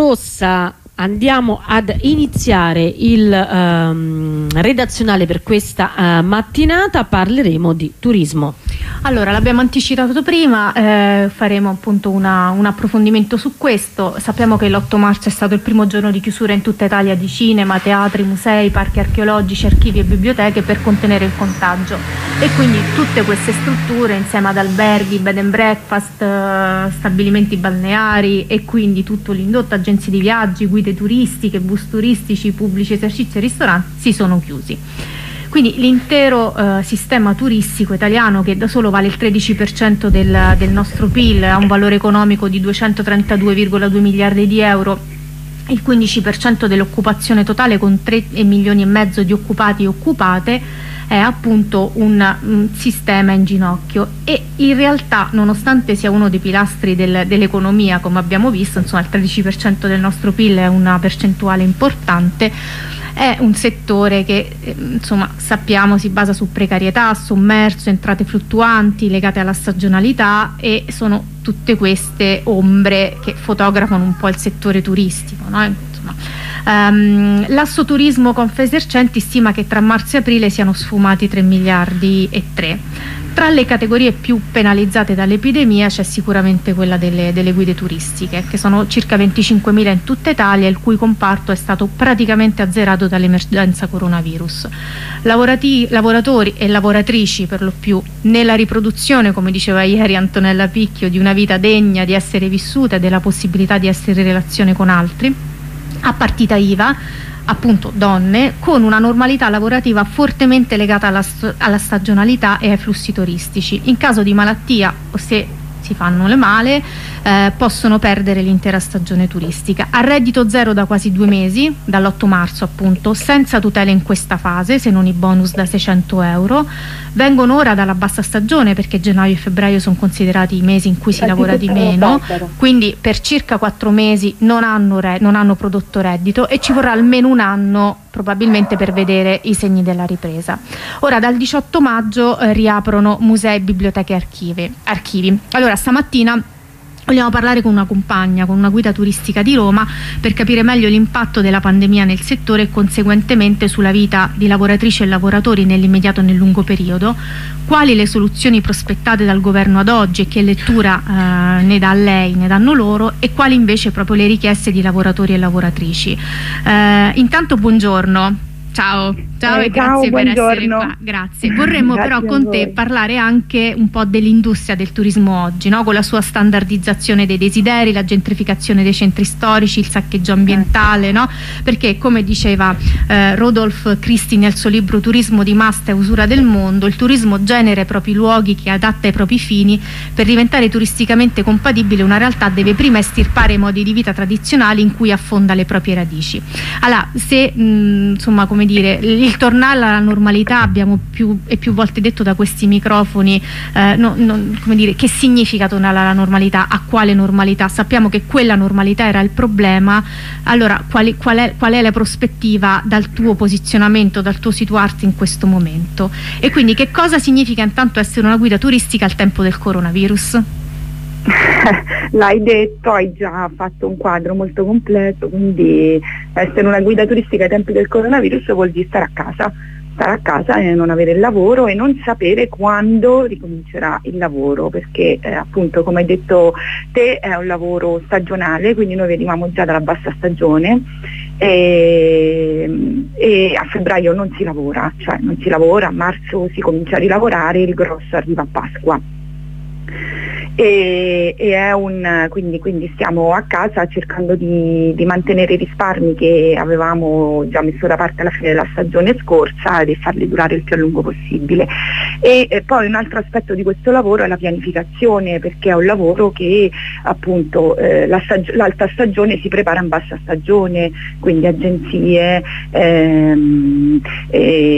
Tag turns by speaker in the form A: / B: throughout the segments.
A: Rossa, andiamo ad iniziare il redazionale per questa mattinata. Parleremo di turismo.
B: Allora, l'abbiamo anticipato prima, faremo appunto un approfondimento su questo. Sappiamo che l'8 marzo è stato il primo giorno di chiusura in tutta Italia di cinema, teatri, musei, parchi archeologici, archivi e biblioteche per contenere il contagio, e quindi tutte queste strutture insieme ad alberghi, bed and breakfast, stabilimenti balneari e quindi tutto l'indotto, agenzie di viaggi, guide turistiche, bus turistici, pubblici esercizi e ristoranti si sono chiusi. Quindi l'intero sistema turistico italiano, che da solo vale il 13% del nostro PIL, ha un valore economico di 232,2 miliardi di euro, il 15% dell'occupazione totale con 3,5 milioni di occupati e occupate, è appunto un sistema in ginocchio. E in realtà, nonostante sia uno dei pilastri dell'economia, come abbiamo visto, insomma il 13% del nostro PIL è una percentuale importante, è un settore che insomma sappiamo si basa su precarietà, sommerso, entrate fluttuanti legate alla stagionalità, e sono tutte queste ombre che fotografano un po' il settore turistico, no? L'Assoturismo Confesercenti stima che tra marzo e aprile siano sfumati 3 miliardi e 3. Tra le categorie più penalizzate dall'epidemia c'è sicuramente quella delle guide turistiche, che sono circa 25.000 in tutta Italia, il cui comparto è stato praticamente azzerato dall'emergenza coronavirus. Lavoratori e lavoratrici, per lo più, nella riproduzione, come diceva ieri Antonella Picchio, di una vita degna di essere vissuta e della possibilità di essere in relazione con altri, a partita IVA, appunto donne, con una normalità lavorativa fortemente legata alla stagionalità e ai flussi turistici. In caso di malattia, o se si fanno le male, possono perdere l'intera stagione turistica. A reddito zero da quasi 2 mesi, dall'8 marzo appunto, senza tutele in questa fase, se non i bonus da 600 euro. Vengono ora dalla bassa stagione, perché gennaio e febbraio sono considerati i mesi in cui si lavora di meno, quindi per circa 4 mesi non hanno prodotto reddito, e ci vorrà almeno un anno probabilmente per vedere i segni della ripresa. Ora dal 18 maggio riaprono musei, biblioteche e archivi. Allora stamattina vogliamo parlare con una compagna, con una guida turistica di Roma, per capire meglio l'impatto della pandemia nel settore e conseguentemente sulla vita di lavoratrici e lavoratori nell'immediato e nel lungo periodo, quali le soluzioni prospettate dal governo ad oggi e che lettura ne dà lei, ne danno loro, e quali invece proprio le richieste di lavoratori e lavoratrici. Intanto buongiorno. Ciao e grazie per essere qua. Grazie. Vorremmo però con te parlare anche un po' dell'industria del turismo oggi, no? Con la sua standardizzazione dei desideri, la gentrificazione dei centri storici, il saccheggio ambientale, no? Perché, come diceva Rodolphe Christie nel suo libro Turismo di massa e usura del mondo, il turismo genera i propri luoghi che adatta ai propri fini. Per diventare turisticamente compatibile una realtà deve prima estirpare i modi di vita tradizionali in cui affonda le proprie radici. Allora, se insomma, come dire, il tornare alla normalità, abbiamo più volte detto da questi microfoni, come dire, che significa tornare alla normalità, a quale normalità? Sappiamo che quella normalità era il problema. Allora qual è la prospettiva dal tuo posizionamento, dal tuo situarti in questo momento? E quindi che cosa significa intanto essere una guida turistica al tempo del coronavirus?
C: L'hai detto, hai già fatto un quadro molto completo, quindi essere una guida turistica ai tempi del coronavirus vuol dire stare a casa e non avere il lavoro e non sapere quando ricomincerà il lavoro, perché appunto, come hai detto te, è un lavoro stagionale, quindi noi venivamo già dalla bassa stagione e a febbraio non si lavora, a marzo si comincia a rilavorare, il grosso arriva a Pasqua. Quindi stiamo a casa cercando di mantenere i risparmi che avevamo già messo da parte alla fine della stagione scorsa e farli durare il più a lungo possibile. E poi un altro aspetto di questo lavoro è la pianificazione, perché è un lavoro che appunto l'alta stagione si prepara in bassa stagione, quindi agenzie,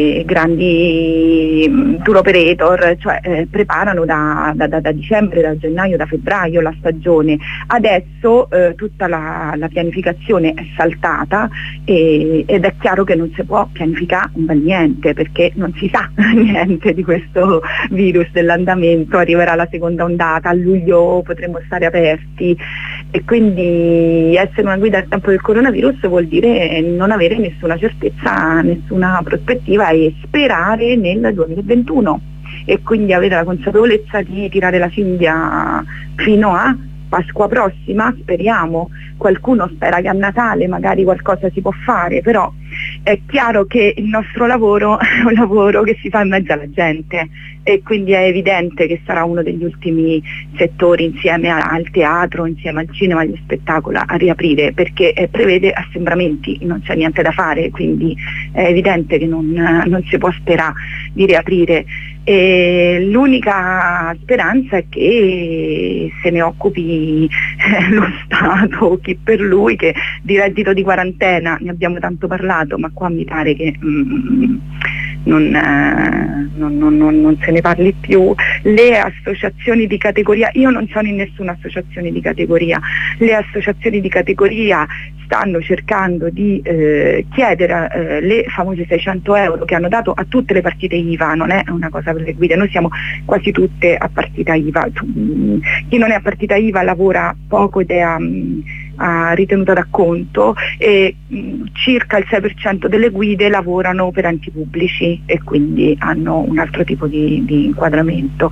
C: grandi tour operator, preparano da dicembre, da gennaio gennaio, da febbraio la stagione. Adesso tutta la pianificazione è saltata ed è chiaro che non si può pianificare un bel niente, perché non si sa niente di questo virus, dell'andamento. Arriverà la seconda ondata, a luglio potremo stare aperti, e quindi essere una guida al tempo del coronavirus vuol dire non avere nessuna certezza, nessuna prospettiva, e sperare nel 2021, e quindi avere la consapevolezza di tirare la cinghia fino a Pasqua prossima, speriamo. Qualcuno spera che a Natale magari qualcosa si può fare, però è chiaro che il nostro lavoro è un lavoro che si fa in mezzo alla gente, e quindi è evidente che sarà uno degli ultimi settori, insieme al teatro, insieme al cinema e agli spettacoli, a riaprire, perché prevede assembramenti, non c'è niente da fare, quindi è evidente che non si può sperare di riaprire. E l'unica speranza è che se ne occupi lo Stato, chi per lui, che di reddito di quarantena ne abbiamo tanto parlato, ma qua mi pare che non se ne parli più. Le associazioni di categoria, io non sono in nessuna associazione di categoria, le associazioni di categoria stanno cercando di chiedere le famose 600 euro che hanno dato a tutte le partite IVA. Non è una cosa per le guide, noi siamo quasi tutte a partita IVA. Chi non è a partita IVA lavora poco ed è a ritenuta d'acconto, e circa il 6% delle guide lavorano per enti pubblici e quindi hanno un altro tipo di inquadramento.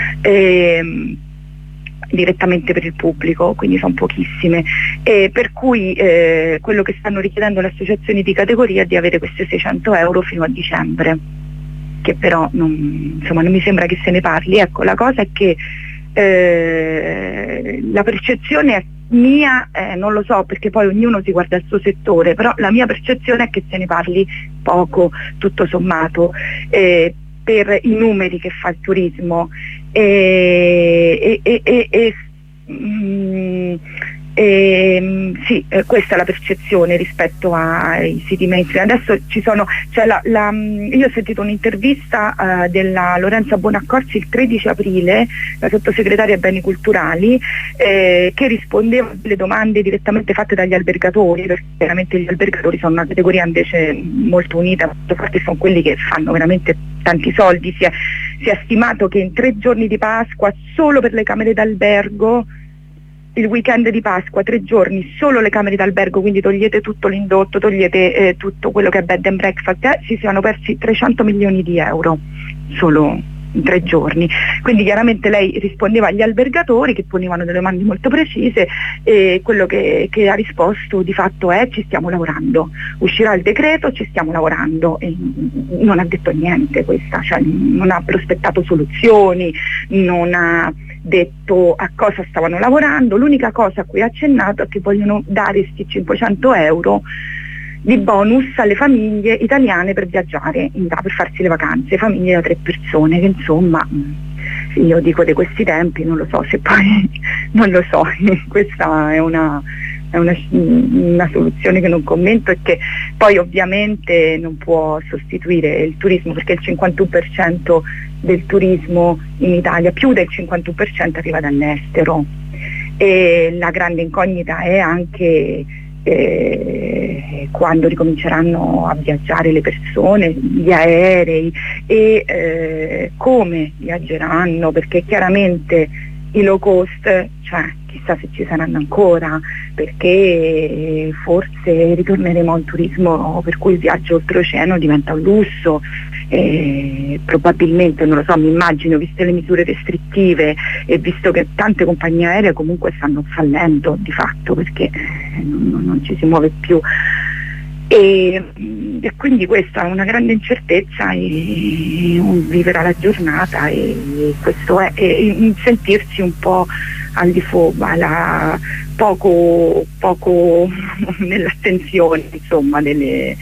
C: Direttamente per il pubblico, quindi sono pochissime, per cui quello che stanno richiedendo le associazioni di categoria è di avere queste 600 euro fino a dicembre, che però non mi sembra che se ne parli. Ecco, la cosa è che la percezione è mia, non lo so, perché poi ognuno si guarda il suo settore, però la mia percezione è che se ne parli poco, tutto sommato, per i numeri che fa il turismo, sì, questa è la percezione rispetto ai siti mainstream. Adesso io ho sentito un'intervista della Lorenza Buonaccorsi il 13 aprile, la sottosegretaria ai beni culturali, che rispondeva alle domande direttamente fatte dagli albergatori, perché veramente gli albergatori sono una categoria invece molto unita, molto forte, sono quelli che fanno veramente tanti soldi. Si è stimato che in 3 giorni di Pasqua, solo per le camere d'albergo, il weekend di Pasqua, 3 giorni, solo le camere d'albergo, quindi togliete tutto l'indotto, togliete tutto quello che è bed and breakfast, si siano persi 300 milioni di euro solo in 3 giorni. Quindi chiaramente lei rispondeva agli albergatori che ponevano delle domande molto precise, e quello che ha risposto di fatto è: ci stiamo lavorando, uscirà il decreto, ci stiamo lavorando, e non ha detto niente questa, cioè non ha prospettato soluzioni, non ha detto a cosa stavano lavorando. L'unica cosa a cui ha accennato è che vogliono dare questi 500 euro di bonus alle famiglie italiane per viaggiare, per farsi le vacanze, famiglie da 3 persone, che insomma, io dico di questi tempi, non lo so se poi, non lo so, questa è una soluzione che non commento, e che poi ovviamente non può sostituire il turismo, perché il 51% del turismo in Italia, più del 51%, arriva dall'estero, e la grande incognita è anche quando ricominceranno a viaggiare le persone, gli aerei, e come viaggeranno, perché chiaramente i low cost, cioè chissà se ci saranno ancora, perché forse ritorneremo a un turismo per cui il viaggio oltreoceano diventa un lusso, probabilmente, non lo so, mi immagino, viste le misure restrittive e visto che tante compagnie aeree comunque stanno fallendo di fatto, perché non ci si muove più, e quindi questa è una grande incertezza, e un vivere alla giornata, e questo è sentirsi un po' al di fuori, poco nell'attenzione, insomma, del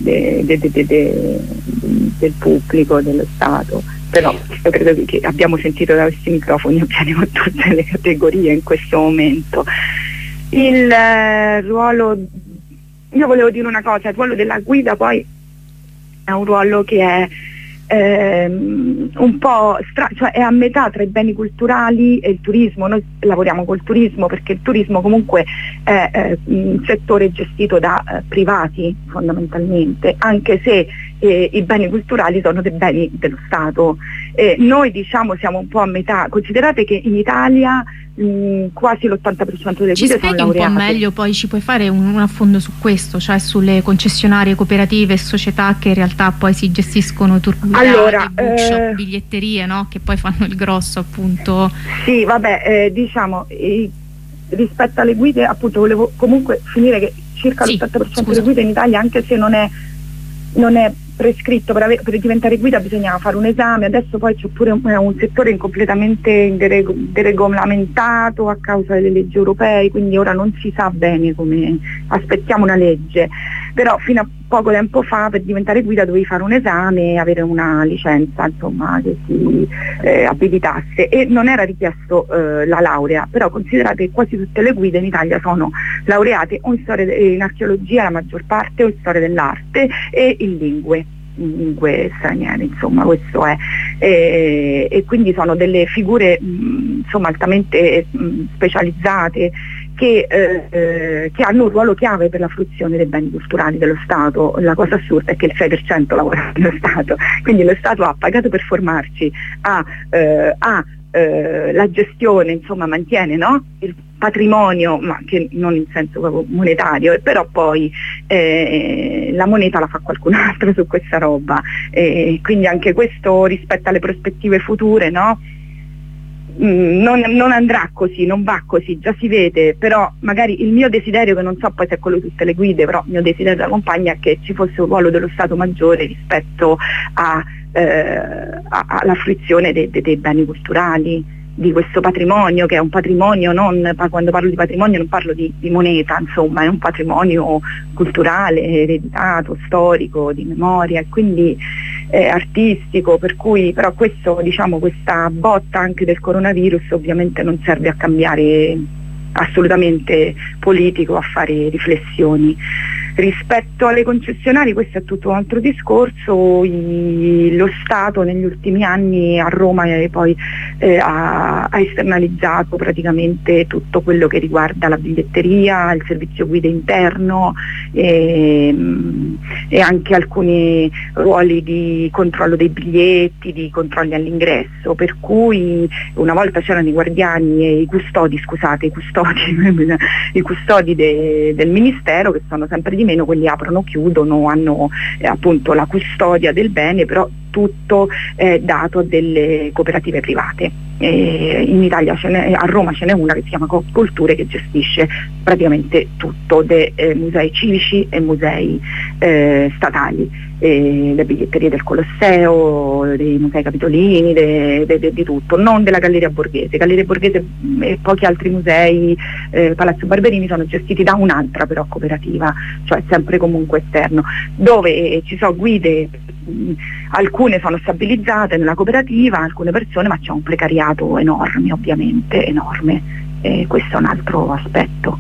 C: pubblico, dello Stato. Però io credo che abbiamo sentito da questi microfoni, abbiamo tutte le categorie in questo momento. Il ruolo, io volevo dire una cosa, il ruolo della guida poi è un ruolo che è un po' cioè è a metà tra i beni culturali e il turismo. Noi lavoriamo col turismo perché il turismo comunque è un settore gestito da privati fondamentalmente, anche se i beni culturali sono dei beni dello Stato. Noi diciamo siamo un po' a metà. Considerate che in Italia quasi l'80% delle guide sono laureate. Ci spieghi un po'
B: meglio, poi ci puoi fare un affondo su questo, cioè sulle concessionarie, cooperative e società che in realtà poi si gestiscono tour guidati, bookshop, biglietterie, no? Che poi fanno il grosso, appunto.
C: Sì, vabbè, diciamo rispetto alle guide, appunto volevo comunque finire che circa l'80% delle guide in Italia, anche se non è prescritto, per diventare guida bisognava fare un esame, adesso poi c'è pure un settore completamente deregolamentato a causa delle leggi europee, quindi ora non si sa bene come, aspettiamo una legge, però fino a poco tempo fa per diventare guida dovevi fare un esame e avere una licenza, insomma, che ti abilitasse, e non era richiesto la laurea, però considerate che quasi tutte le guide in Italia sono laureate o in storia, in archeologia la maggior parte, o in storia dell'arte e in lingue straniere, insomma, questo è, e quindi sono delle figure insomma altamente specializzate che hanno un ruolo chiave per la fruizione dei beni culturali dello Stato. La cosa assurda è che il 6% lavora nello Stato, quindi lo Stato ha pagato per formarci, la gestione, insomma, mantiene, no? Il patrimonio, ma che non in senso proprio monetario, però poi la moneta la fa qualcun altro su questa roba, quindi anche questo rispetto alle prospettive future, no? Non andrà così, non va così, già si vede, però magari il mio desiderio, che non so poi se è quello di tutte le guide, però il mio desiderio da compagna è che ci fosse un ruolo dello Stato maggiore rispetto alla fruizione dei beni culturali, di questo patrimonio, che è un patrimonio, quando parlo di patrimonio non parlo di moneta, insomma, è un patrimonio culturale, ereditato, storico, di memoria, e quindi artistico, per cui però questo, diciamo, questa botta anche del coronavirus ovviamente non serve a cambiare assolutamente politico, a fare riflessioni. Rispetto alle concessionarie, questo è tutto un altro discorso. Lo Stato negli ultimi anni a Roma poi ha esternalizzato praticamente tutto quello che riguarda la biglietteria, il servizio guida interno e anche alcuni ruoli di controllo dei biglietti, di controlli all'ingresso, per cui una volta c'erano i guardiani e i custodi del Ministero, che sono sempre di meno, quelli aprono, chiudono, hanno appunto la custodia del bene, però tutto è dato a delle cooperative private. In Italia a Roma ce n'è una che si chiama Culture, che gestisce praticamente tutto, dei musei civici e musei statali, le biglietterie del Colosseo, dei musei capitolini, di tutto, non della Galleria Borghese. Galleria Borghese e pochi altri musei, Palazzo Barberini, sono gestiti da un'altra però cooperativa, cioè sempre comunque esterno, dove ci sono guide, alcune sono stabilizzate nella cooperativa, alcune persone, ma c'è un precariato enorme, ovviamente enorme, questo è un altro aspetto.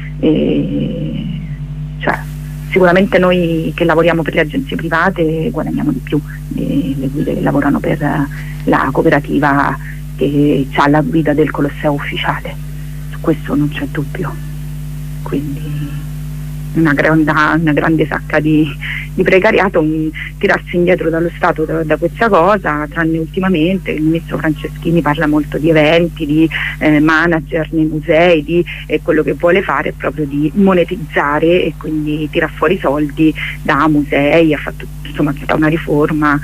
C: Cioè, sicuramente noi che lavoriamo per le agenzie private guadagniamo di più le guide che lavorano per la cooperativa che ha la guida del Colosseo ufficiale, su questo non c'è dubbio, quindi una grande sacca di precariato, tirarsi indietro dallo Stato da questa cosa, tranne ultimamente il ministro Franceschini parla molto di eventi, di manager nei musei, e quello che vuole fare è proprio di monetizzare e quindi tirar fuori soldi da musei, ha fatto insomma tutta una riforma.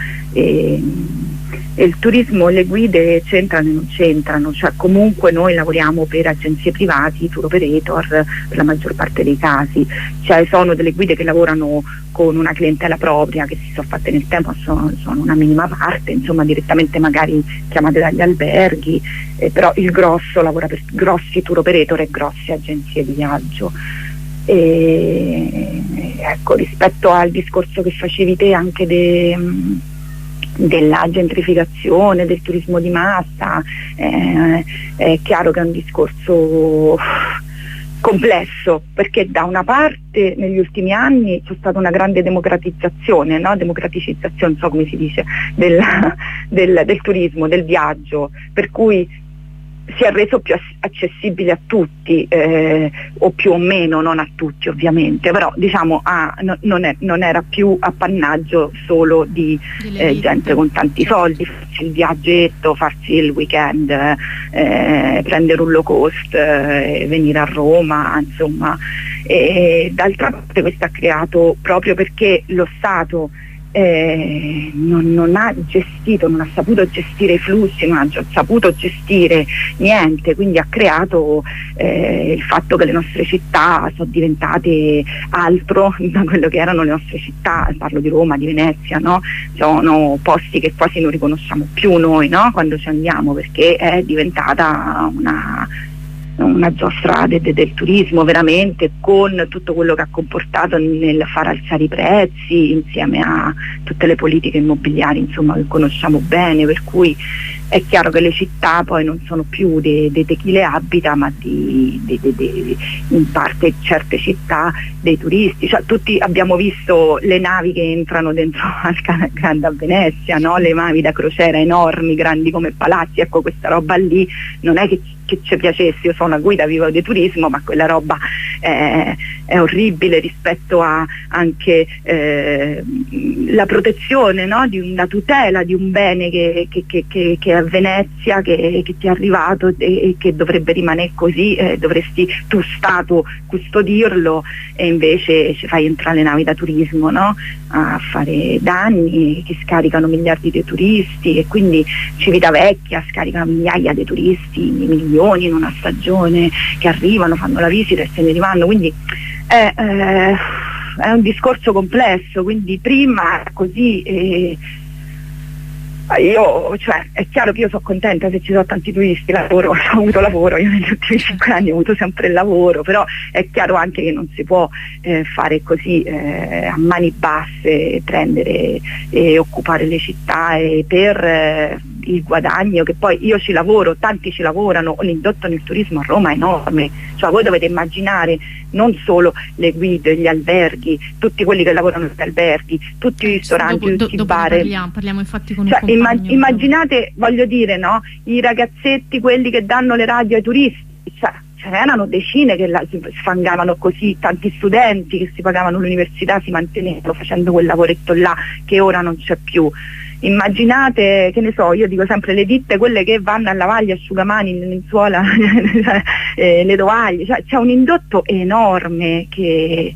C: E il turismo e le guide c'entrano e non c'entrano, cioè comunque noi lavoriamo per agenzie privati, tour operator per la maggior parte dei casi, cioè sono delle guide che lavorano con una clientela propria, che si sono fatte nel tempo, sono una minima parte, insomma direttamente magari chiamate dagli alberghi, però il grosso lavora per grossi tour operator e grosse agenzie di viaggio. Ecco, rispetto al discorso che facevi te anche della gentrificazione, del turismo di massa, è chiaro che è un discorso complesso, perché da una parte negli ultimi anni c'è stata una grande democratizzazione, no? Democraticizzazione, non so come si dice, del turismo, del viaggio, per cui si è reso più accessibile a tutti, o più o meno, non a tutti ovviamente, però diciamo non era più appannaggio solo di gente con tanti soldi, farsi il viaggetto, farsi il weekend, prendere un low cost, venire a Roma, insomma. E d'altra parte questo ha creato, proprio perché lo Stato non ha gestito, non ha saputo gestire i flussi, non ha saputo gestire niente, quindi ha creato il fatto che le nostre città sono diventate altro da quello che erano le nostre città. Parlo di Roma, di Venezia, no? Sono posti che quasi non riconosciamo più noi, no? Quando ci andiamo, perché è diventata una giostra del turismo, veramente, con tutto quello che ha comportato nel far alzare i prezzi, insieme a tutte le politiche immobiliari, insomma, che conosciamo bene, per cui è chiaro che le città poi non sono più di chi le abita, ma in parte certe città dei turisti. Cioè, tutti abbiamo visto le navi che entrano dentro al Grande a Venezia, no? Le navi da crociera enormi, grandi come palazzi. Ecco, questa roba lì non è che ci piacesse, io sono una guida, vivo di turismo, ma quella roba è orribile rispetto a anche la protezione, no? La tutela di un bene che è a Venezia, che ti è arrivato e che dovrebbe rimanere così, dovresti tu Stato custodirlo, e invece ci fai entrare le navi da turismo, no? A fare danni, che scaricano miliardi di turisti, e quindi Civitavecchia scarica migliaia di turisti, milioni in una stagione, che arrivano, fanno la visita e se ne rivanno, quindi è un discorso complesso. Quindi prima così cioè, è chiaro che io sono contenta se ci sono tanti turisti, lavoro, ho avuto lavoro, io negli ultimi 5 anni ho avuto sempre il lavoro, però è chiaro anche che non si può fare così a mani basse, prendere e occupare le città per il guadagno, che poi io ci lavoro, tanti ci lavorano, l'indotto nel turismo a Roma è enorme, cioè voi dovete immaginare non solo le guide, gli alberghi, tutti quelli che lavorano negli alberghi, tutti i ristoranti, tutti i bar.
B: Parliamo infatti con un compagno.
C: Immaginate, voglio dire, no? I ragazzetti, quelli che danno le radio ai turisti, cioè, ce n'erano decine che si sfangavano così, tanti studenti che si pagavano l'università, si mantenevano facendo quel lavoretto là che ora non c'è più. Immaginate, che ne so, io dico sempre le ditte, quelle che vanno a lavare gli asciugamani, le lenzuola, le tovaglie, cioè c'è un indotto enorme che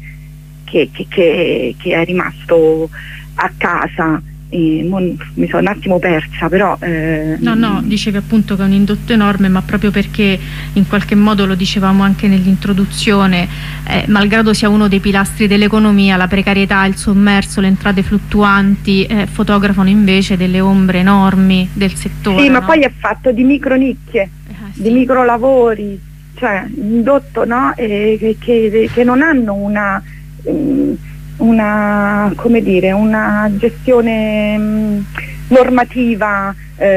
C: è rimasto a casa. Mi sono un attimo persa, però
B: no, dicevi appunto che è un indotto enorme, ma proprio perché in qualche modo, lo dicevamo anche nell'introduzione, malgrado sia uno dei pilastri dell'economia, la precarietà, il sommerso, le entrate fluttuanti fotografano invece delle ombre enormi del settore.
C: Sì, ma poi è fatto di micronicchie,
B: sì,
C: di microlavori, cioè indotto, no? Che non hanno come dire, una gestione normativa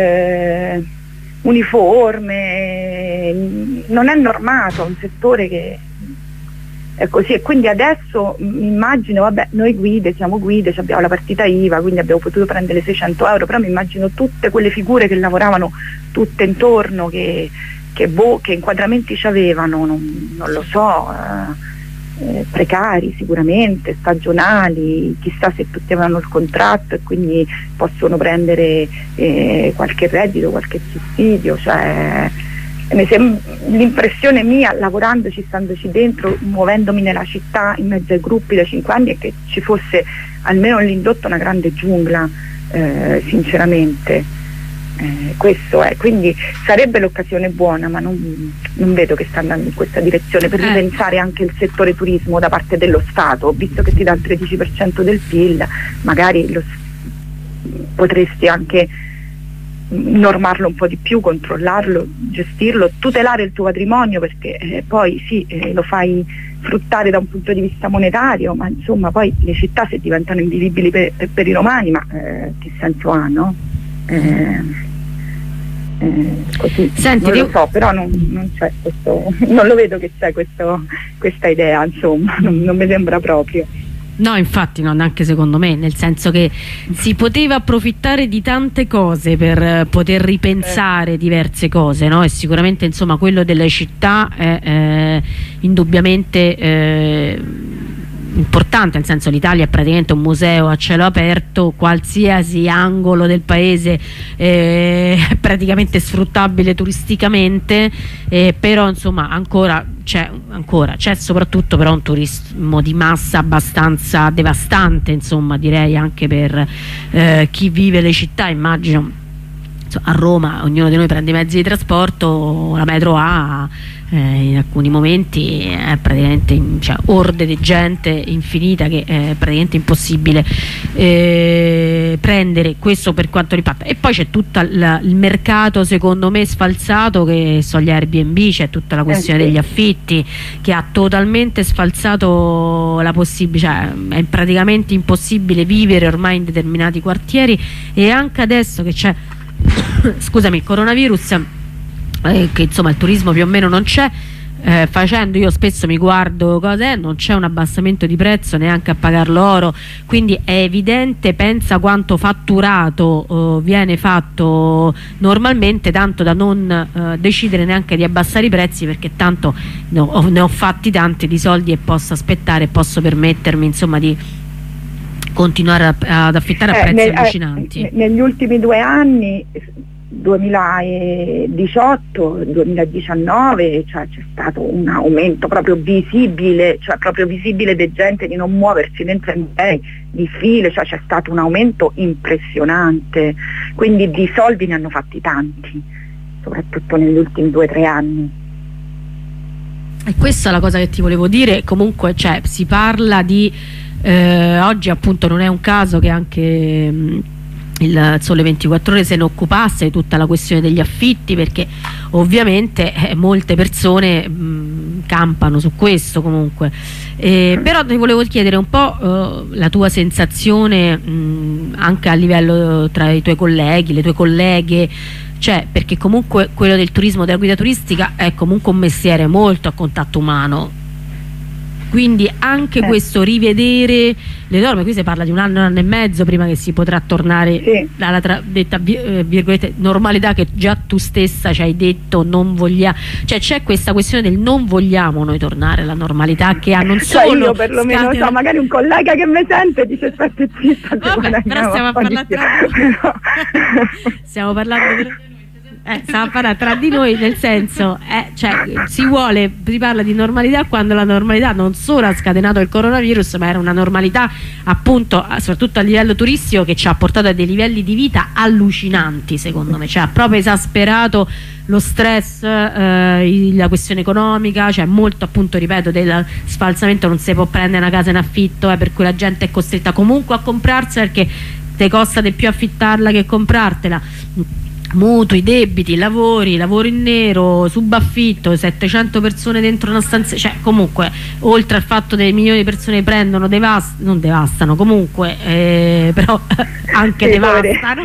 C: uniforme, non è normato, un settore che è così, e quindi adesso immagino, vabbè, noi siamo guide, abbiamo la partita IVA, quindi abbiamo potuto prendere 600 euro, però mi immagino tutte quelle figure che lavoravano tutte intorno, che inquadramenti ci avevano, non lo so, precari sicuramente, stagionali, chissà se tutti avranno il contratto e quindi possono prendere qualche reddito, qualche sussidio, cioè l'impressione mia, lavorandoci, standoci dentro, muovendomi nella città in mezzo ai gruppi da 5 anni, è che ci fosse almeno l'indotto una grande giungla, sinceramente. Questo è, quindi sarebbe l'occasione buona, ma non vedo che sta andando in questa direzione, per ripensare anche il settore turismo da parte dello Stato, visto che ti dà il 13% del PIL, magari potresti anche normarlo un po' di più, controllarlo, gestirlo, tutelare il tuo patrimonio, perché poi sì, lo fai fruttare da un punto di vista monetario, ma insomma poi le città, se diventano invivibili per i romani, ma che senso ha, no? così.
A: Senti,
C: non lo so, però non c'è questo, non lo vedo che c'è questa idea, insomma, non mi sembra proprio.
A: No, infatti no, neanche secondo me, nel senso che si poteva approfittare di tante cose per poter ripensare diverse cose, no? E sicuramente insomma quello delle città è indubbiamente importante, nel senso l'Italia è praticamente un museo a cielo aperto, qualsiasi angolo del paese è praticamente sfruttabile turisticamente, però insomma c'è soprattutto però un turismo di massa abbastanza devastante, insomma direi anche per chi vive le città. Immagino a Roma ognuno di noi prende i mezzi di trasporto, la metro A in alcuni momenti è praticamente orde di gente infinita che è praticamente impossibile prendere, questo per quanto riguarda. E poi c'è tutto il mercato secondo me sfalsato che sono gli Airbnb, c'è tutta la questione degli affitti che ha totalmente sfalsato la possibilità, è praticamente impossibile vivere ormai in determinati quartieri, e anche adesso che c'è scusami, il coronavirus, che insomma il turismo più o meno non c'è, facendo, io spesso mi guardo cos'è, non c'è un abbassamento di prezzo neanche a pagar l'oro, quindi è evidente, pensa quanto fatturato viene fatto normalmente, tanto da non decidere neanche di abbassare i prezzi, perché tanto ne ho fatti tanti di soldi e posso aspettare, posso permettermi insomma di continuare ad affittare a prezzi allucinanti.
C: Negli ultimi 2 anni, 2018-2019, c'è stato un aumento proprio visibile, di gente di non muoversi dentro di file, c'è stato un aumento impressionante, quindi di soldi ne hanno fatti tanti, soprattutto negli ultimi 2-3 anni.
A: E questa è la cosa che ti volevo dire. Comunque si parla di oggi appunto non è un caso che anche il Sole 24 Ore se ne occupasse di tutta la questione degli affitti, perché ovviamente molte persone campano su questo comunque, però ti volevo chiedere un po' la tua sensazione anche a livello tra i tuoi colleghi, le tue colleghe, perché comunque quello del turismo, della guida turistica è comunque un mestiere molto a contatto umano, quindi anche questo rivedere le norme. Qui si parla di un anno e mezzo prima che si potrà tornare alla detta virgolette normalità, che già tu stessa ci hai detto non vogliamo, c'è questa questione del non vogliamo noi tornare alla normalità, che ha non solo
C: io perlomeno magari un collega che mi sente dice aspetta zitta,
A: vabbè, però stiamo a parlare stiamo parlando tra di noi, nel senso si parla di normalità quando la normalità non solo ha scatenato il coronavirus, ma era una normalità appunto soprattutto a livello turistico che ci ha portato a dei livelli di vita allucinanti, secondo me, ha proprio esasperato lo stress, la questione economica, molto appunto, ripeto, del sfalsamento, non si può prendere una casa in affitto, per cui la gente è costretta comunque a comprarsela perché te costa di più affittarla che comprartela. Mutui, debiti, lavoro in nero, subaffitto, 700 persone dentro una stanza, comunque oltre al fatto che milioni di persone prendono, non devastano comunque, però anche devastano.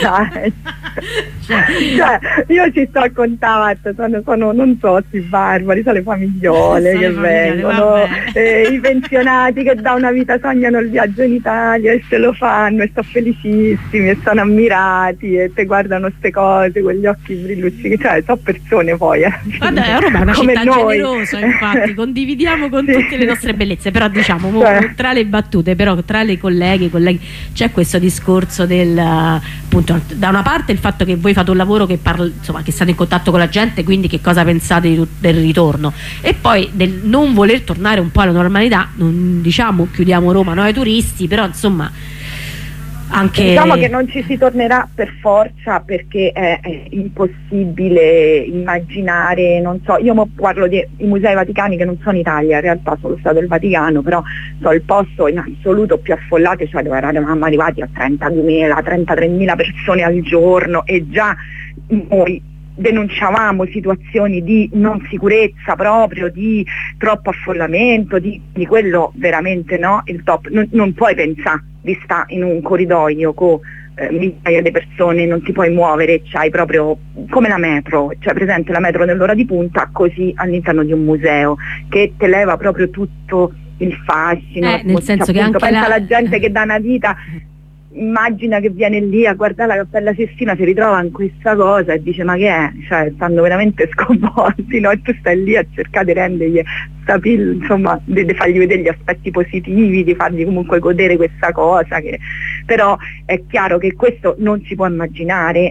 C: Io ci sto a contare, non so, sti barbari, sono le famigliole che vengono, i pensionati che da una vita sognano il viaggio in Italia e se lo fanno e sono felicissimi e sono ammirati e te guardano ste cose con gli occhi brillucci, sono persone poi
A: vabbè, Roma è una città generosa, infatti condividiamo con tutte le nostre bellezze, però diciamo tra le battute, però tra le colleghi c'è questo discorso del appunto, da una parte il fatto che voi fate un lavoro che che state in contatto con la gente, quindi che cosa pensate del ritorno, e poi del non voler tornare un po' alla normalità, non diciamo chiudiamo Roma noi ai turisti, però insomma anche...
C: Diciamo che non ci si tornerà per forza, perché è impossibile immaginare, non so, io parlo dei musei vaticani che non sono Italia, in realtà sono stato il Vaticano, però il posto in assoluto più affollato, dove eravamo arrivati a 32.000, 33.000 persone al giorno, e già noi denunciavamo situazioni di non sicurezza, proprio di troppo affollamento, di quello veramente il top. Non puoi pensare di stare in un corridoio con migliaia di persone, non ti puoi muovere, c'hai proprio come la metro, cioè presente la metro nell'ora di punta, così all'interno di un museo, che te leva proprio tutto il fascino,
A: nel senso che anche
C: pensa alla gente che dà una vita, immagina che viene lì a guardare la Cappella Sistina, si ritrova in questa cosa e dice ma che è? Cioè stanno veramente sconvolti, no? E tu stai lì a cercare di rendergli insomma, di fargli vedere gli aspetti positivi, di fargli comunque godere questa cosa, però è chiaro che questo non si può immaginare,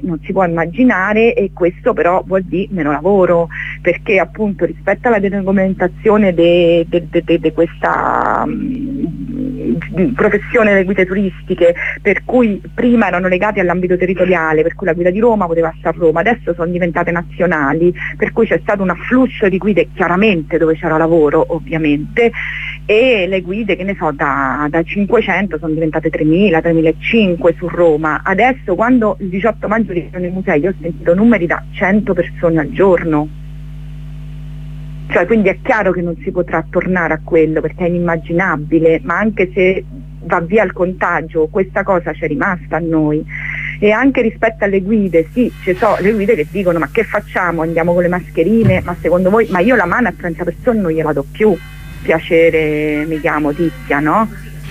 C: e questo però vuol dire meno lavoro, perché appunto rispetto alla regolamentazione di questa professione delle guide turistiche, per cui prima erano legati all'ambito territoriale, per cui la guida di Roma poteva stare a Roma, adesso sono diventate nazionali, per cui c'è stato un afflusso di guide chiaramente dove c'era lavoro ovviamente, e le guide, che ne so, da 500 sono diventate 3.000, 3.500 su Roma. Adesso quando il 18 maggio ritorno nei musei ho sentito numeri da 100 persone al giorno, cioè quindi è chiaro che non si potrà tornare a quello perché è inimmaginabile, ma anche se va via il contagio questa cosa c'è rimasta a noi. E anche rispetto alle guide, sì, ci sono le guide che dicono ma che facciamo, andiamo con le mascherine, ma secondo voi, ma io la mano a 30 persone non gliela do più, piacere, mi chiamo Tizia, no?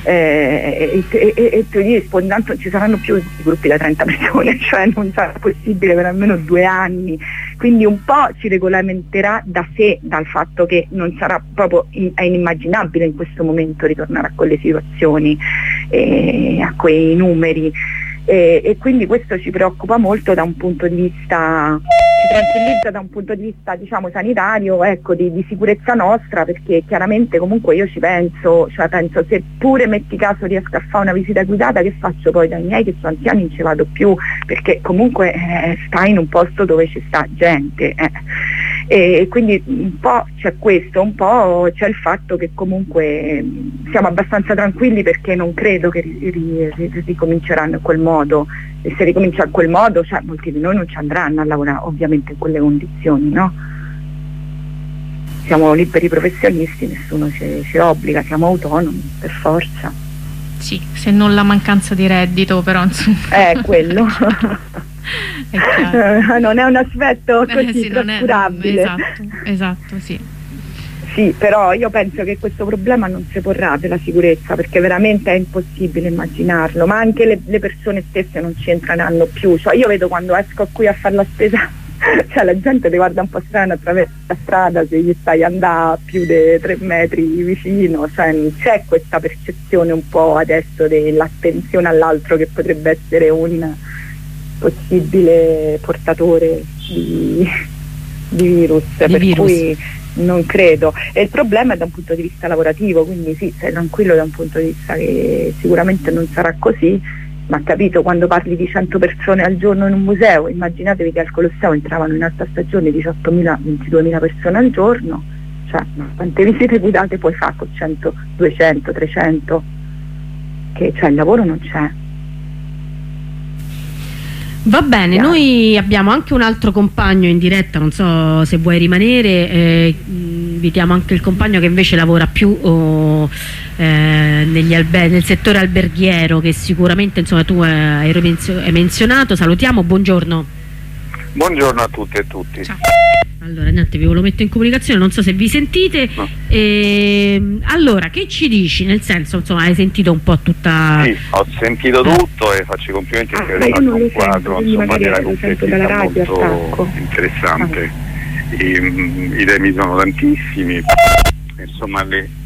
C: E tu gli rispondi tanto ci saranno più i gruppi da 30 persone, cioè non sarà possibile per almeno 2 anni, quindi un po' si regolamenterà da sé, dal fatto che non sarà proprio è inimmaginabile in questo momento ritornare a quelle situazioni, a quei numeri, e quindi questo ci preoccupa molto da un punto di vista, ci tranquillizza da un punto di vista diciamo sanitario, ecco, di sicurezza nostra, perché chiaramente comunque io ci penso, cioè penso se pure metti caso riesco a fare una visita guidata, che faccio poi dai miei che sono anziani, non ci vado più, perché comunque stai in un posto dove ci sta gente, e quindi un po' c'è questo, un po' c'è il fatto che comunque siamo abbastanza tranquilli perché non credo che ricominceranno in quel modo, e se ricomincia in quel modo, cioè molti di noi non ci andranno a lavorare ovviamente in quelle condizioni, no? Siamo liberi professionisti, nessuno ci obbliga, siamo autonomi per forza.
B: Sì, se non la mancanza di reddito, però insomma.
C: Quello. Non è un aspetto così
B: sì,
C: trascurabile.
B: Esatto, sì.
C: Sì, però io penso che questo problema non si porrà della sicurezza, perché veramente è impossibile immaginarlo, ma anche le persone stesse non ci entreranno più, cioè io vedo quando esco qui a fare la spesa, cioè la gente ti guarda un po' strano attraverso la strada se gli stai andando a più di 3 metri vicino, cioè c'è questa percezione un po' adesso dell'attenzione all'altro che potrebbe essere un possibile portatore di virus, cui non credo. E il problema è da un punto di vista lavorativo, quindi sì, sei tranquillo da un punto di vista che sicuramente non sarà così, ma capito, quando parli di 100 persone al giorno in un museo, immaginatevi che al Colosseo entravano in alta stagione 18.000, 22.000 persone al giorno, cioè quante visite guidate puoi fare con 100, 200, 300? Che cioè il lavoro non c'è.
A: Va bene, noi abbiamo anche un altro compagno in diretta, non so se vuoi rimanere, invitiamo anche il compagno che invece lavora più nel settore alberghiero, che sicuramente insomma tu hai menzionato. Salutiamo, buongiorno.
D: Buongiorno a tutte e tutti.
A: Ciao. Allora niente, vi lo metto in comunicazione, non so se vi sentite.
D: No.
A: Allora, che ci dici? Nel senso, insomma, hai sentito un po' tutta...
D: Sì, ho sentito tutto e faccio i complimenti perché avete fatto un quadro insomma, della conferenza molto interessante. I temi sono tantissimi, insomma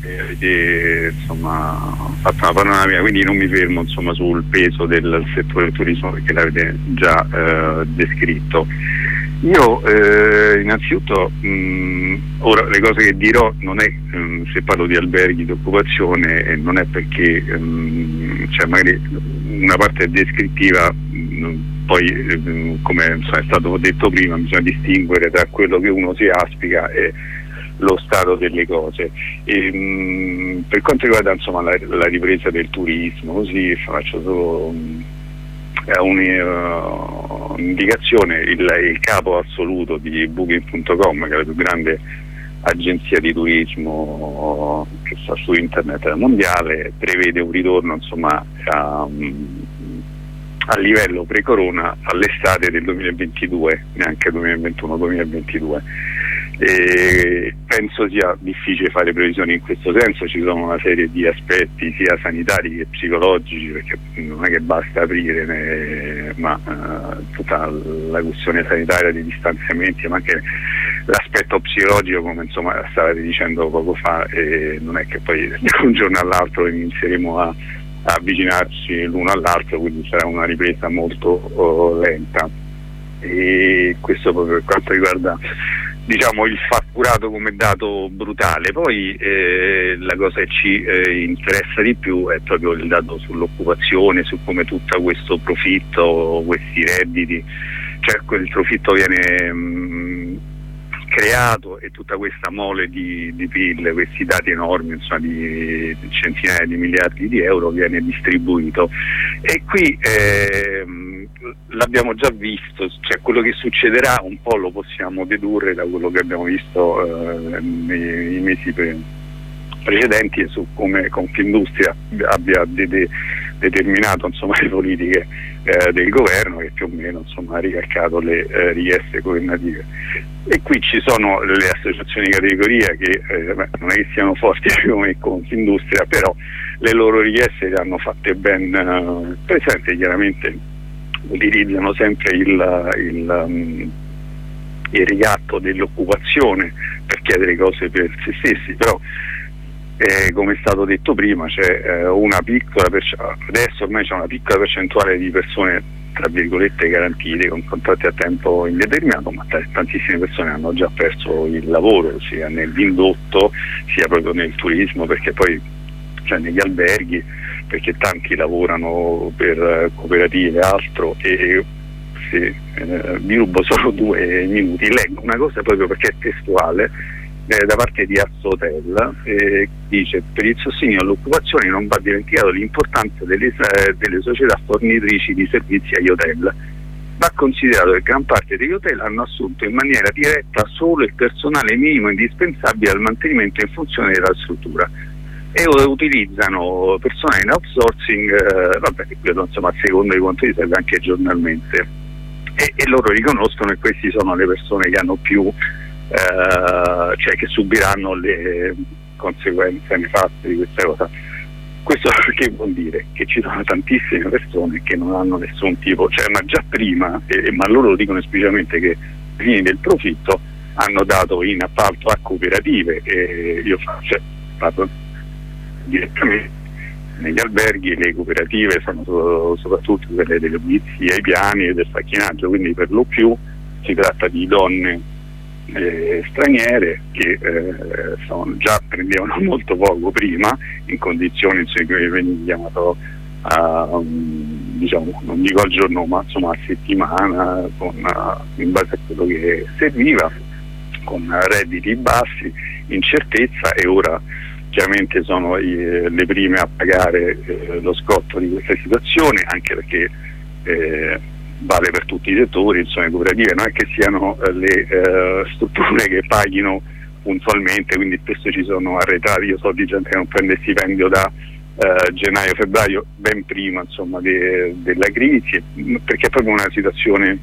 D: ho fatto una panoramica, quindi non mi fermo insomma sul peso del settore del turismo perché l'avete già descritto. Io innanzitutto ora le cose che dirò non è se parlo di alberghi di occupazione non è perché cioè magari una parte è descrittiva, poi come è stato detto prima bisogna distinguere tra quello che uno si aspica e lo stato delle cose. Per quanto riguarda insomma la ripresa del turismo, così faccio solo un'indicazione. Il capo assoluto di Booking.com, che è la più grande agenzia di turismo che sta su internet mondiale, prevede un ritorno insomma a livello pre-corona all'estate del 2022, neanche 2021-2022. Penso sia difficile fare previsioni in questo senso, ci sono una serie di aspetti sia sanitari che psicologici, perché non è che basta aprire, ma tutta la questione sanitaria dei distanziamenti, ma anche l'aspetto psicologico, come insomma stavate dicendo poco fa, non è che poi da un giorno all'altro inizieremo a avvicinarci l'uno all'altro, quindi sarà una ripresa molto lenta. E questo proprio per quanto riguarda, diciamo, il fatturato come dato brutale. Poi la cosa che ci interessa di più è proprio il dato sull'occupazione, su come tutto questo profitto, questi redditi, cioè il profitto viene creato e tutta questa mole di PIL, questi dati enormi, insomma, di centinaia di miliardi di euro viene distribuito. E qui l'abbiamo già visto, cioè quello che succederà un po' lo possiamo dedurre da quello che abbiamo visto nei mesi precedenti, e su come Confindustria abbia determinato, insomma, le politiche del governo, che più o meno, insomma, ha ricalcato le richieste governative. E qui ci sono le associazioni di categoria che non è che siano forti come Confindustria, però le loro richieste le hanno fatte ben presenti. Chiaramente utilizzano sempre il ricatto dell'occupazione per chiedere cose per se stessi, però come è stato detto prima c'è una piccola adesso ormai c'è una piccola percentuale di persone, tra virgolette, garantite con contratti a tempo indeterminato, ma tantissime persone hanno già perso il lavoro, sia nell'indotto sia proprio nel turismo, perché poi, cioè, negli alberghi, perché tanti lavorano per cooperative e altro. E se vi rubo solo 2 minuti, leggo una cosa proprio perché è testuale, da parte di Assotel, dice: per il sostegno all'occupazione non va dimenticato l'importanza delle società fornitrici di servizi agli hotel. Va considerato che gran parte degli hotel hanno assunto in maniera diretta solo il personale minimo indispensabile al mantenimento in funzione della struttura e utilizzano personale in outsourcing, credo, insomma, a seconda di quanto gli serve, anche giornalmente, e loro riconoscono che questi sono le persone che hanno più cioè che subiranno le conseguenze nefaste di questa cosa. Questo perché vuol dire che ci sono tantissime persone che non hanno nessun tipo, cioè, ma già prima, ma loro lo dicono esplicitamente, che ai fini del profitto hanno dato in appalto a cooperative, e io parlo direttamente. Negli alberghi le cooperative sono soprattutto quelle delle pulizie, ai piani e del facchinaggio, quindi per lo più si tratta di donne straniere che già prendevano molto poco prima, in condizioni in cui veniva chiamato diciamo, non dico al giorno, ma insomma a settimana, in base a quello che serviva, con redditi bassi, incertezza, e ora chiaramente sono le prime a pagare lo scotto di questa situazione, anche perché vale per tutti i settori, insomma, le cooperative non è che siano le strutture che paghino puntualmente, quindi spesso ci sono arretrati. Io so di gente che non prende stipendio da gennaio-febbraio, ben prima, insomma, della crisi, perché è proprio una situazione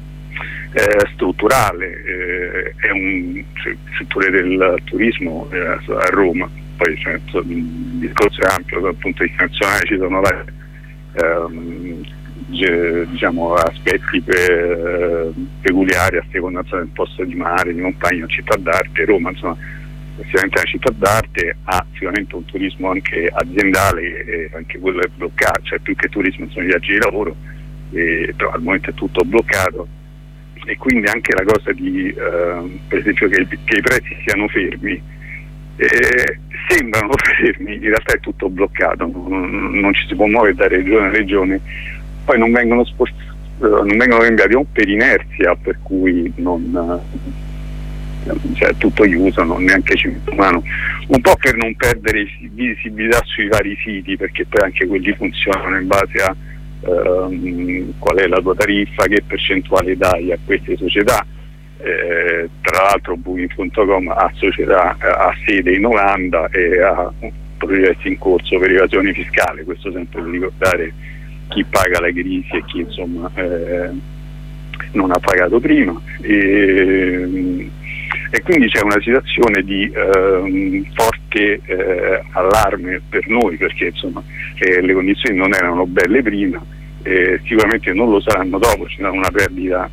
D: strutturale. È il settore del turismo a Roma, poi il discorso è ampio dal punto di vista nazionale, ci sono vari diciamo aspetti peculiari a seconda del posto di mare, di montagna, città d'arte. Roma, insomma, è sicuramente una città d'arte, ha sicuramente un turismo anche aziendale, e anche quello è bloccato, cioè più che turismo sono i viaggi di lavoro, però al momento è tutto bloccato, e quindi anche la cosa di per esempio che i prezzi siano fermi, sembrano fermi, in realtà è tutto bloccato, non ci si può muovere da regione a regione, poi non vengono cambiati o per inerzia, per cui cioè tutto chiuso, non neanche ci metto mano, un po' per non perdere visibilità sui vari siti, perché poi anche quelli funzionano in base a qual è la tua tariffa, che percentuale dai a queste società. Tra l'altro Booking.com ha sede in Olanda e ha processi in corso per evasione fiscale, questo sempre per ricordare chi paga la crisi e chi insomma non ha pagato prima, e quindi c'è una situazione di forte allarme per noi, perché insomma le condizioni non erano belle prima, sicuramente non lo saranno dopo, ci sarà una perdita,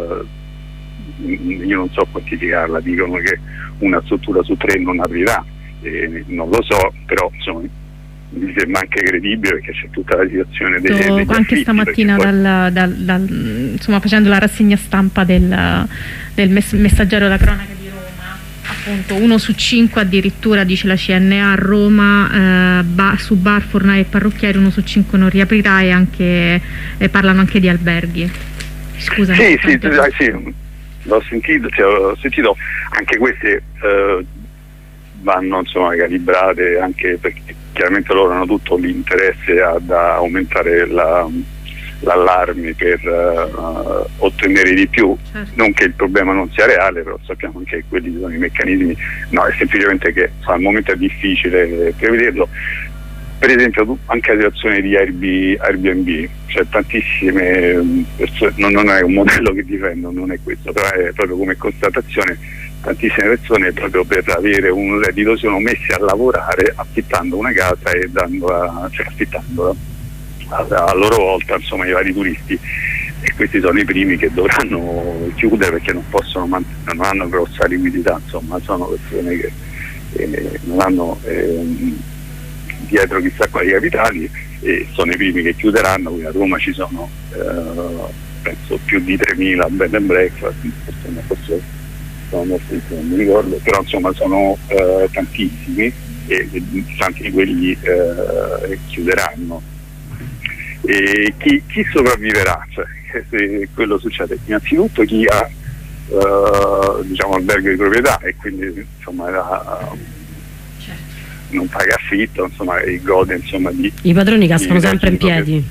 D: io non so quantificarla, dicono che una struttura su 3 non aprirà, non lo so, però insomma mi sembra anche credibile, perché c'è tutta la situazione degli
B: anche
D: affitti,
B: stamattina
D: poi...
B: insomma, facendo la rassegna stampa del Messaggero della Cronaca di Roma, appunto 1 su 5 addirittura, dice la CNA a Roma, su bar, fornai e parrucchieri 1 su 5 non riaprirà, e parlano anche di alberghi. Scusa.
D: Sì, l'ho sentito, anche queste vanno insomma calibrate, anche perché chiaramente loro hanno tutto l'interesse ad aumentare l'allarme per ottenere di più, certo. Non che il problema non sia reale, però sappiamo anche che quelli sono i meccanismi, no, è semplicemente che al momento è difficile prevederlo. Per esempio anche la situazione di Airbnb, cioè tantissime persone, non è un modello che difendo, non è questo, però è proprio come constatazione, tantissime persone proprio per avere un reddito sono messi a lavorare affittando una casa e affittandola a loro volta, insomma, i vari turisti, e questi sono i primi che dovranno chiudere perché non hanno grossa liquidità, insomma, sono persone che non hanno dietro chissà quali capitali, e sono i primi che chiuderanno. Qui a Roma ci sono penso più di 3.000 bed and breakfast, forse sono molti, non mi ricordo, però insomma sono tantissimi, e tanti di quelli chiuderanno. E chi sopravviverà? Cioè, se quello succede, innanzitutto chi ha diciamo albergo di proprietà, e quindi insomma non paga affitto, insomma, e gode insomma di...
A: I padroni cascano sempre in piedi.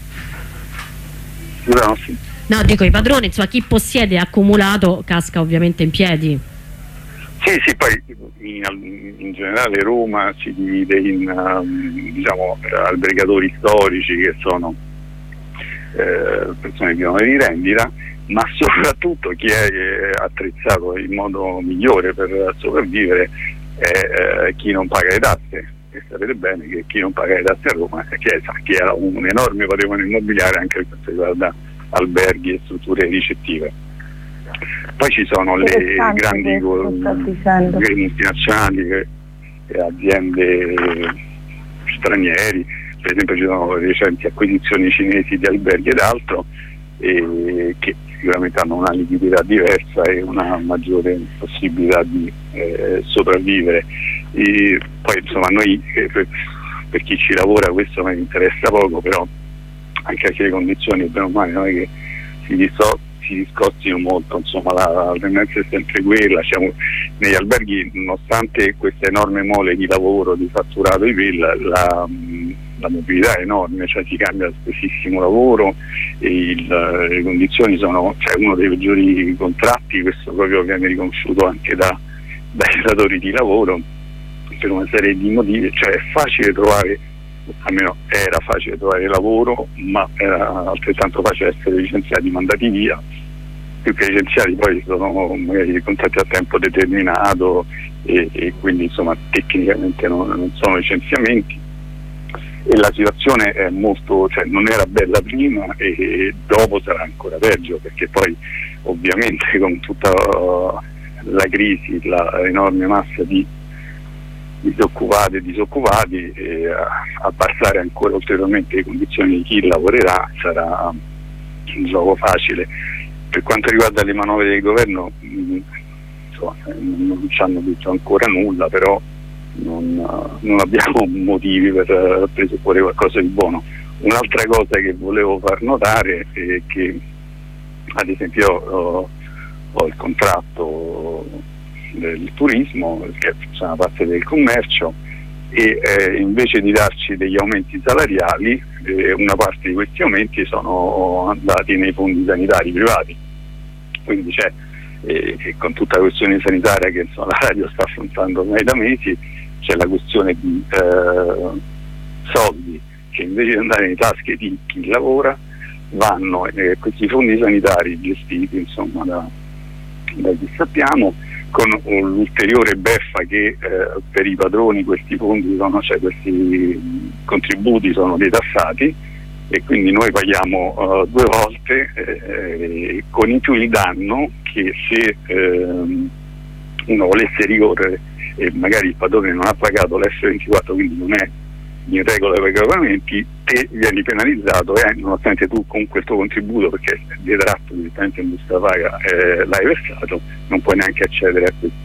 A: No, dico, i padroni, insomma, chi possiede accumulato casca ovviamente in piedi.
D: Sì, poi in generale Roma si divide in diciamo albergatori storici, che sono persone che vivono di rendita, ma soprattutto chi è attrezzato in modo migliore per sopravvivere è chi non paga le tasse, e sapete bene che chi non paga le tasse a Roma è chi ha un enorme patrimonio immobiliare anche per quanto riguarda alberghi e strutture ricettive. Poi ci sono le grandi multinazionali e aziende stranieri, per esempio ci sono recenti acquisizioni cinesi di alberghi ed altro, che sicuramente hanno una liquidità diversa e una maggiore possibilità di sopravvivere. E poi insomma a noi, per chi ci lavora, questo mi interessa poco, però anche perché le condizioni bene o male non è che si discostino molto, insomma la tendenza è sempre quella. Negli alberghi, nonostante questa enorme mole di lavoro, di fatturato IPIL, la mobilità è enorme, cioè si cambia spessissimo lavoro, e le condizioni sono, uno dei peggiori contratti. Questo proprio viene riconosciuto anche dai datori di lavoro per una serie di motivi. Cioè è facile trovare, almeno era facile trovare lavoro, ma era altrettanto facile essere licenziati, mandati via. Più che licenziati poi sono magari contratti a tempo determinato, e quindi insomma tecnicamente non sono licenziamenti, e la situazione è molto, non era bella prima, e dopo sarà ancora peggio, perché poi ovviamente con tutta la crisi, l'enorme massa di disoccupati e disoccupati, abbassare ancora ulteriormente le condizioni di chi lavorerà sarà un gioco facile. Per quanto riguarda le manovre del governo, non ci hanno detto ancora nulla, però non abbiamo motivi per presupporre qualcosa di buono. Un'altra cosa che volevo far notare è che, ad esempio, io ho il contratto del turismo, che è una parte del commercio, e invece di darci degli aumenti salariali, una parte di questi aumenti sono andati nei fondi sanitari privati. Quindi con tutta la questione sanitaria che la radio sta affrontando ormai da mesi, c'è la questione di soldi perché invece di andare nelle tasche di chi lavora vanno questi fondi sanitari gestiti insomma da chi sappiamo, con l'ulteriore beffa che per i padroni questi fondi questi contributi sono detassati e quindi noi paghiamo 2 volte, con in più il danno che se uno volesse ricorrere e magari il padrone non ha pagato l'F24, quindi non è in regola per i pagamenti, te vieni penalizzato nonostante tu comunque il tuo contributo, perché detratto direttamente in busta paga l'hai versato, non puoi neanche accedere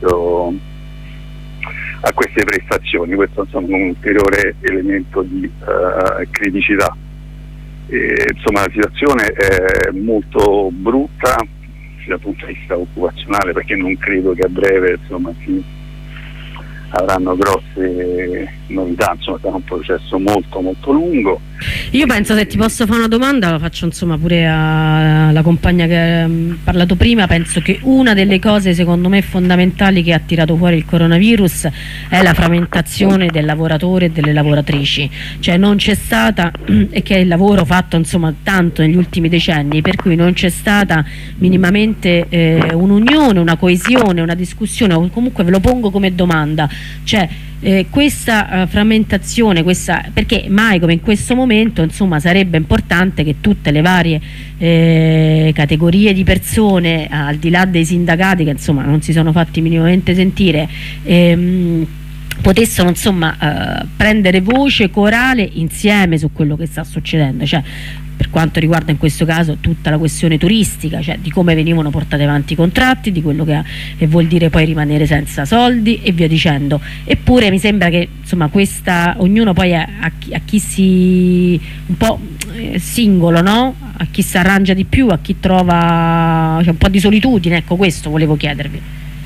D: a queste prestazioni. Questo insomma è un ulteriore elemento di criticità. Insomma la situazione è molto brutta dal punto di vista occupazionale, perché non credo che a breve insomma avranno grosse novità, insomma sarà un processo molto molto lungo.
A: Io penso, se ti posso fare una domanda, la faccio insomma pure alla compagna che ha parlato prima, penso che una delle cose secondo me fondamentali che ha tirato fuori il coronavirus è la frammentazione del lavoratore e delle lavoratrici, cioè non c'è stata, e che è il lavoro fatto insomma tanto negli ultimi decenni, per cui non c'è stata minimamente un'unione, una coesione, una discussione, o comunque ve lo pongo come domanda, cioè questa frammentazione, perché mai come in questo momento insomma sarebbe importante che tutte le varie categorie di persone, al di là dei sindacati che insomma non si sono fatti minimamente sentire, potessero insomma prendere voce corale insieme su quello che sta succedendo, cioè per quanto riguarda in questo caso tutta la questione turistica, cioè di come venivano portati avanti i contratti, di quello che vuol dire poi rimanere senza soldi e via dicendo. Eppure mi sembra che insomma ognuno poi a chi si un po' singolo, no? A chi si arrangia di più, a chi trova un po' di solitudine, ecco, questo volevo chiedervi.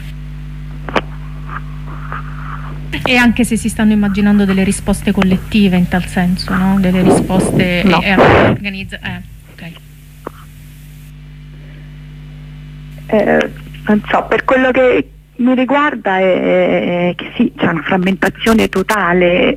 B: E anche se si stanno immaginando delle risposte collettive in tal senso, no? Delle risposte
C: no.
B: Ok.
C: Non so, per quello che mi riguarda è che sì, c'è una frammentazione totale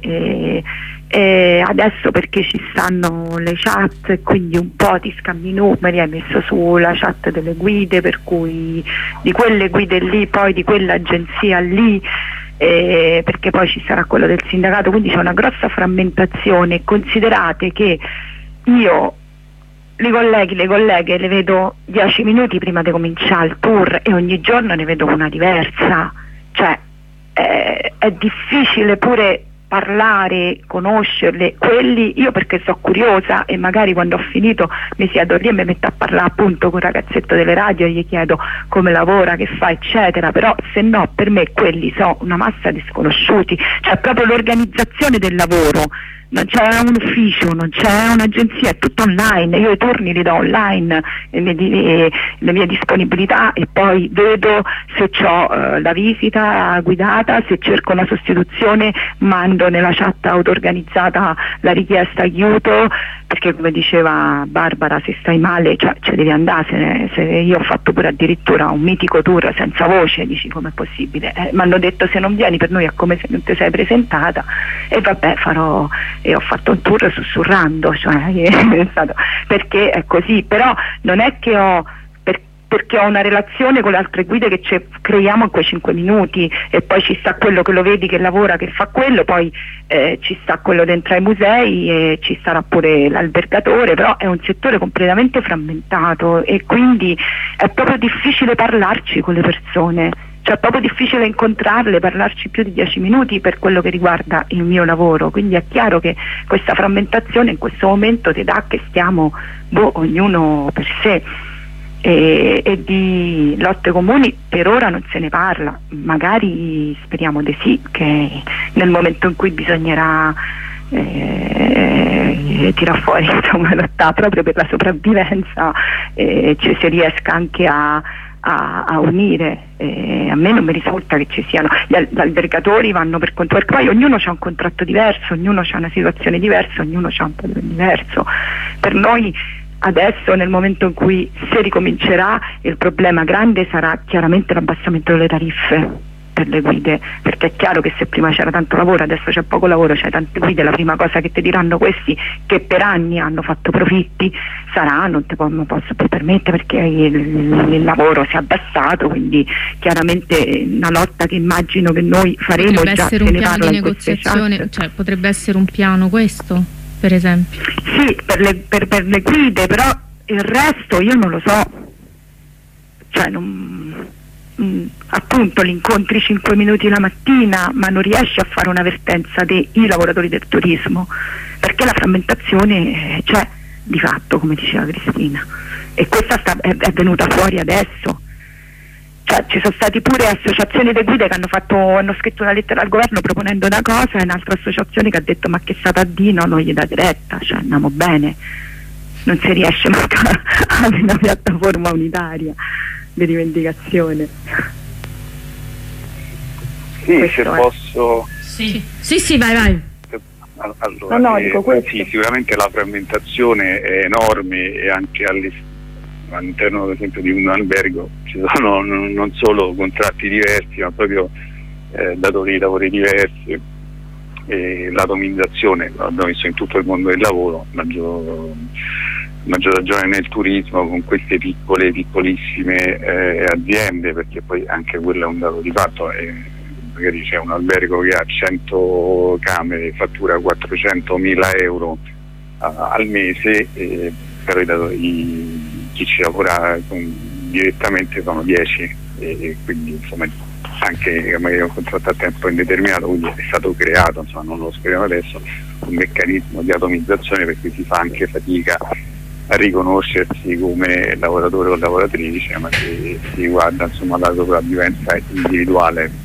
C: adesso, perché ci stanno le chat e quindi un po' ti scambi i numeri, hai messo su la chat delle guide, per cui di quelle guide lì, poi di quell'agenzia lì, perché poi ci sarà quello del sindacato, quindi c'è una grossa frammentazione. Considerate che io i colleghi, le colleghe le vedo 10 minuti prima di cominciare il tour e ogni giorno ne vedo una diversa, cioè è difficile pure parlare, conoscerle, quelli io perché sono curiosa e magari quando ho finito mi siedo lì e mi metto a parlare appunto con il ragazzetto delle radio e gli chiedo come lavora, che fa eccetera, però se no per me quelli sono una massa di sconosciuti, cioè proprio l'organizzazione del lavoro, non c'è un ufficio, non c'è un'agenzia, è tutto online, io i turni li do online, le mie disponibilità, e poi vedo se ho la visita guidata, se cerco una sostituzione mando nella chat auto-organizzata la richiesta aiuto, perché come diceva Barbara, se stai male cioè devi andare, se io ho fatto pure addirittura un mitico tour senza voce, dici com'è possibile, mi hanno detto se non vieni per noi è come se non ti sei presentata, e vabbè farò, e ho fatto un tour sussurrando, cioè è stato, perché è così, però non è che perché ho una relazione con le altre guide che creiamo in quei 5 minuti, e poi ci sta quello che lo vedi che lavora, che fa quello, poi ci sta quello dentro ai musei e ci sarà pure l'albergatore, però è un settore completamente frammentato e quindi è proprio difficile parlarci con le persone, cioè è proprio difficile incontrarle, parlarci più di 10 minuti per quello che riguarda il mio lavoro, quindi è chiaro che questa frammentazione in questo momento ti dà che stiamo ognuno per sé. E di lotte comuni per ora non se ne parla, magari speriamo di sì, che nel momento in cui bisognerà tirar fuori insomma lottare proprio per la sopravvivenza, ci si riesca anche a unire. A me non mi risulta che ci siano, gli albergatori vanno per conto, perché poi ognuno ha un contratto diverso, ognuno ha una situazione diversa, ognuno ha un problema diverso. Per noi adesso, nel momento in cui si ricomincerà, il problema grande sarà chiaramente l'abbassamento delle tariffe, per le guide, perché è chiaro che se prima c'era tanto lavoro, adesso c'è poco lavoro, c'è tante guide, la prima cosa che ti diranno questi che per anni hanno fatto profitti sarà non posso più permettere perché il lavoro si è abbassato, quindi chiaramente una lotta che immagino che noi faremo.
B: Potrebbe
C: già
B: essere
C: se
B: un
C: ne
B: piano
C: parla
B: di
C: in queste
B: negoziazione,
C: chat.
B: cioè potrebbe essere un piano questo, per esempio.
C: Sì, per le guide, però il resto io non lo so, cioè appunto li incontri 5 minuti la mattina ma non riesci a fare un'avvertenza dei lavoratori del turismo, perché la frammentazione c'è di fatto, come diceva Cristina, e questa è venuta fuori adesso. Cioè, ci sono stati pure associazioni di guide che hanno scritto una lettera al governo proponendo una cosa, e un'altra associazione che ha detto ma che stata a dire, no, non gli date retta, cioè andiamo bene, non si riesce mai a avere una piattaforma unitaria di rivendicazione.
D: Sì,
C: Questo
D: se
C: è.
D: posso...
A: Sì, vai.
D: Allora,
C: dico questo.
D: sì, sicuramente la frammentazione è enorme, e anche all'interno ad esempio di un albergo ci sono non solo contratti diversi ma proprio datori di lavori diversi, e l'atomizzazione l'abbiamo visto in tutto il mondo del lavoro, maggior ragione nel turismo, con queste piccolissime aziende, perché poi anche quello è un dato di fatto. Magari c'è un albergo che ha 100 camere, fattura 400.000 euro al mese, però chi ci lavora direttamente sono 10, e quindi insomma anche magari un contratto a tempo indeterminato, quindi è stato creato, insomma non lo scriviamo adesso, un meccanismo di atomizzazione, perché si fa anche fatica a riconoscersi come lavoratore o lavoratrice, ma si guarda insomma la sopravvivenza individuale.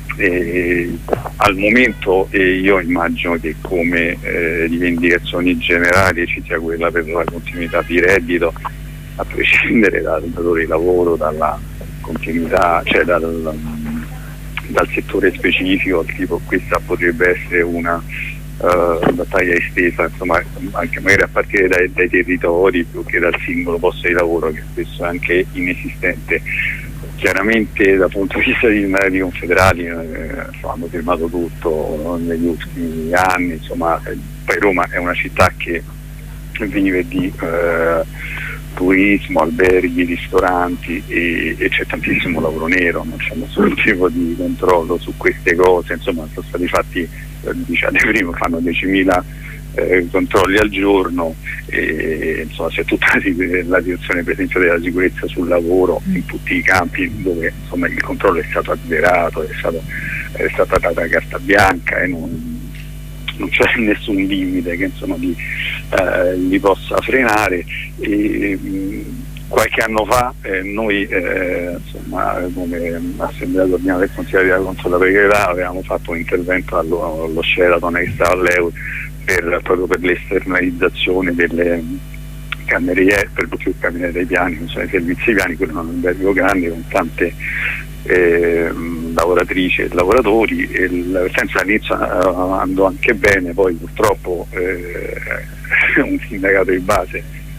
D: Al momento io immagino che come rivendicazioni generali ci sia quella per la continuità di reddito, a prescindere dal datore di lavoro, dalla continuità, cioè dal settore specifico. Tipo questa potrebbe essere una battaglia estesa, insomma, anche magari a partire dai territori più che dal singolo posto di lavoro, che spesso è anche inesistente. Chiaramente dal punto di vista dei sindacati confederali hanno firmato tutto negli ultimi anni, insomma, poi Roma è una città che vive di turismo, alberghi, ristoranti, e c'è tantissimo lavoro nero, non c'è nessun tipo di controllo su queste cose, insomma sono stati fatti, diciate prima, fanno 10.000 controlli al giorno, e insomma c'è tutta la direzione per esempio della sicurezza sul lavoro in tutti i campi dove insomma il controllo è stato azzerato, è stata data carta bianca, e non c'è nessun limite che insomma li possa frenare. Qualche anno fa noi insomma, come Assemblea Ordinaria del Consiglio contro la precarietà avevamo fatto un intervento allo Sheraton che stava all'Euro proprio per l'esternalizzazione delle cameriere, per lo più cameriere dei piani, non sono i servizi piani, quello è un albergo grande con tante lavoratrici e lavoratori, e la vertenza all'inizio andò anche bene, poi purtroppo un sindacato di base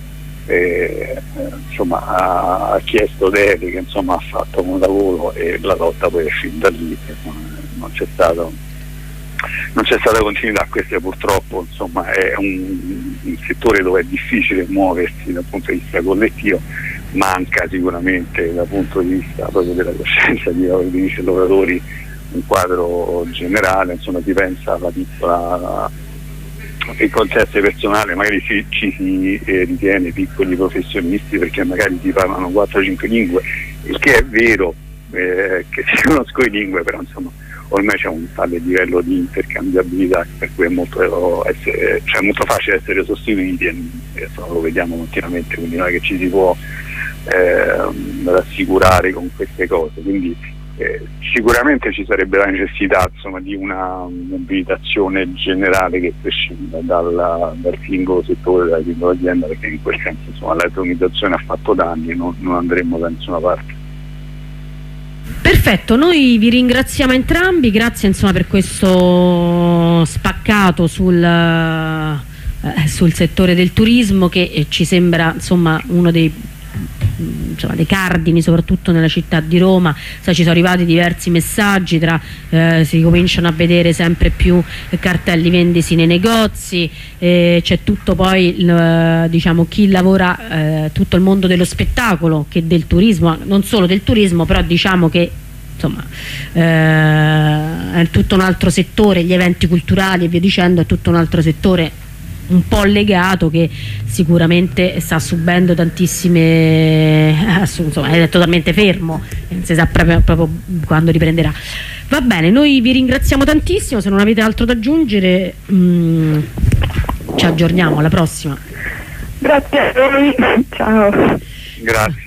D: insomma ha chiesto deleghe, insomma ha fatto un lavoro, e la lotta poi è fin da lì, non c'è stata continuità. Questo purtroppo insomma è un settore dove è difficile muoversi dal punto di vista collettivo, manca sicuramente dal punto di vista proprio della coscienza di lavoratori un quadro generale, insomma si pensa alla piccola, il contesto personale, magari ci si ritiene piccoli professionisti perché magari si parlano 4-5 lingue, il che è vero, che si conoscono le lingue, però insomma ormai c'è un tale livello di intercambiabilità per cui è molto facile essere sostituiti, e insomma, lo vediamo continuamente, quindi non è che ci si può rassicurare con queste cose, quindi sicuramente ci sarebbe la necessità insomma di una mobilitazione generale che prescinda dal singolo settore, dalla singola azienda, perché in quel senso insomma l'automatizzazione ha fatto danni e non andremo da nessuna parte.
A: Perfetto, noi vi ringraziamo entrambi, grazie insomma per questo spaccato sul settore del turismo, che ci sembra insomma uno dei insomma, dei cardini soprattutto nella città di Roma. Ci sono arrivati diversi messaggi, si cominciano a vedere sempre più cartelli vendisi nei negozi, c'è tutto poi diciamo chi lavora, tutto il mondo dello spettacolo, che del turismo, non solo del turismo, però diciamo che insomma è tutto un altro settore, gli eventi culturali e via dicendo, è tutto un altro settore un po' legato, che sicuramente sta subendo tantissime, insomma è totalmente fermo, non si sa proprio quando riprenderà. Va bene, noi vi ringraziamo tantissimo, se non avete altro da aggiungere ci aggiorniamo alla prossima.
C: Grazie a voi, ciao.
D: Grazie.